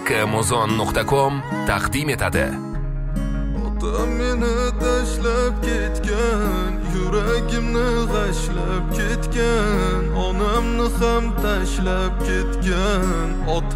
kmozon.com taqdim etadi. Otam meni tashlab ketgan, yuragimni g'ashlab ketgan, onamni ham tashlab ketgan.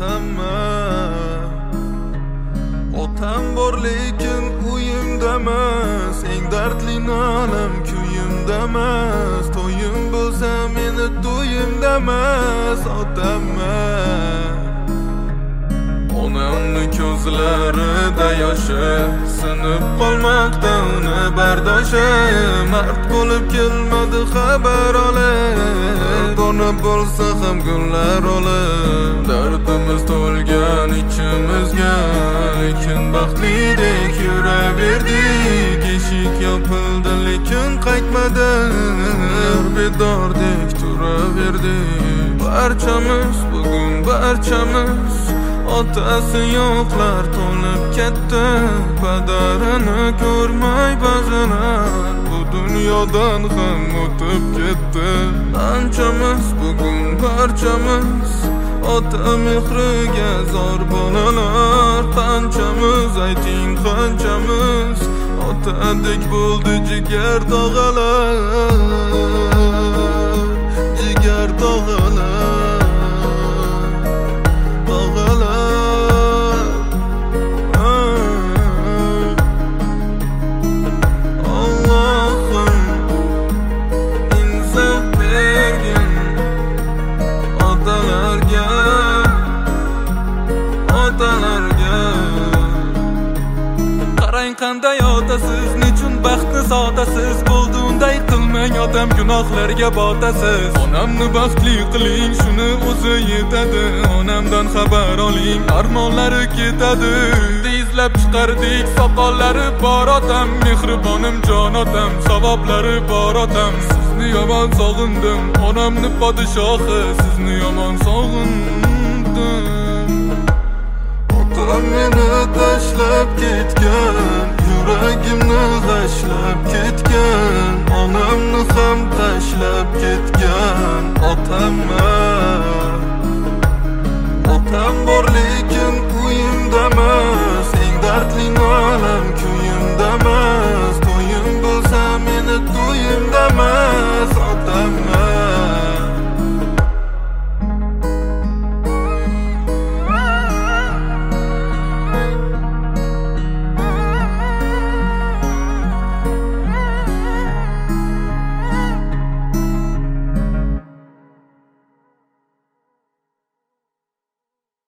Otam bor lekin uyimda emas, eng dardli nalam kuyimda emas. To'yim bo'lsa meni to'yimda emas, otamman. Onamni ko'zlarida yoshi, sinib qolmoqda uni bardoshi. Mard bo'lib kelmadi xabar olib, ona bo'lsa ham gullar olib. Dardimiz to'lgan ichimizga, lekin baxtlidek yuraverdik. Eshik yopildi lekin qaytmadi, bedordek turaverdik. Barchamiz bugun barchamiz otasi yo'qlar to'lib ketdi. Padarini ko'rmay ba'zilar bu dunyodan ham o'tib ketdi. Anchamiz bugun barchamiz ota mehriga zor bolalar. Qanchamiz ayting qanchamiz otadek bo'ldi jigar tog'alar, jigar tog'alar. Qanday otasiz, nechun baxtni sotasiz? Bo'ldi unday qilmang otam, gunohlarga botasiz. Onamni baxtli qiling, shuni o'zi yetadi. Onamdan xabar oling, armonlari ketadi. Izlab chiqardik soqollari bor otam, mehribonim jon otam, savoblari bor otam. Sizni yomon sog'indim, onamni podshohi, sizni yomon sog'indim. Otam meni tashlab ketgan, yuragimni g'ashlab ketgan, onamni ham tashlab ketgan. Otamman.